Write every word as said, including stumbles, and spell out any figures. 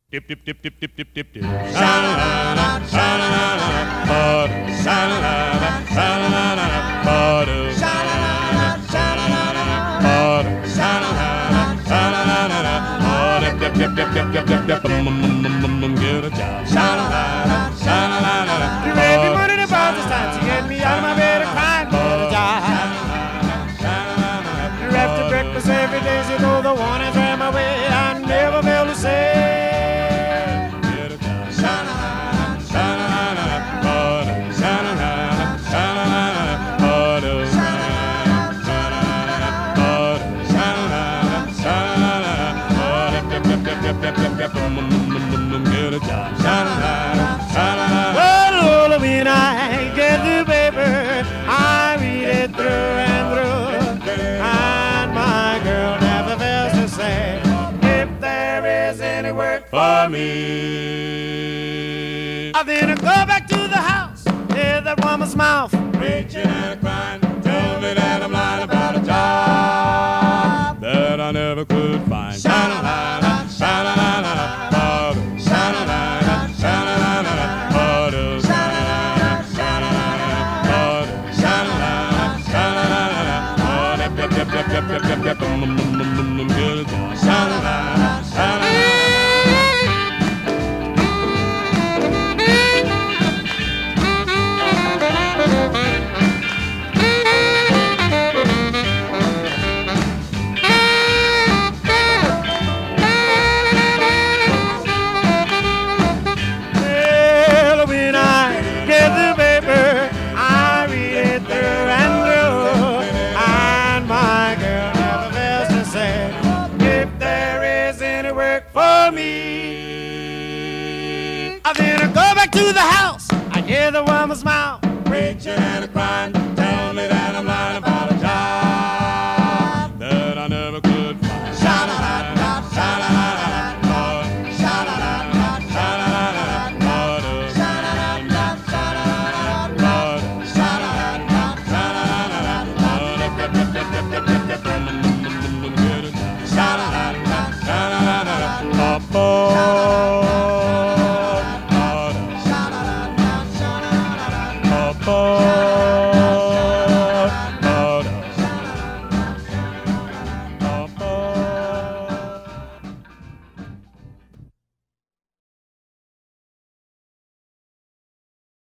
Dip, dip, dip, dip, dip, dip, dip, dip. Sha-la-la-la, sha-la-la-la, butter. Sha-la-la-la, sha-la-la-la, butter. Sha-la-la-la, sha-la-la-la, butter. Sha-la-la-la, sha-la-la-la, butter. Dip, dip, dip, dip, dip, dip, dip, mm, mm, mm, mm, mm, get a job. Sha-la-la-la, sha-la-la-la. You raised me money about this time to get me out of my bed and crying for a job. You're after breakfast every day, you know the one is right my way. I never feel the same. Well, when I get the paper, I read it through and through, and my girl never fails to say, if there is any work for me. I then I go back to the house, hear that woman's mouth preaching and crying, tell me that I'm lying about a job that I never could find. Sha-la-la-la, sha-la-la-la, butter. Sha-la-la-la, sha-la-la-la, butter. Sha-la-la-la, sha-la-la-la, butter. Sha-la-la-la, sha-la-la-la, butter. Dip, dip, dip, dip, dip, dip, dip, mm, mm, mm, mm, mm, get a job. Sha-la-la-la, sha-la-la-la. I then I go back to the house. I hear the woman's mouth preaching and crying.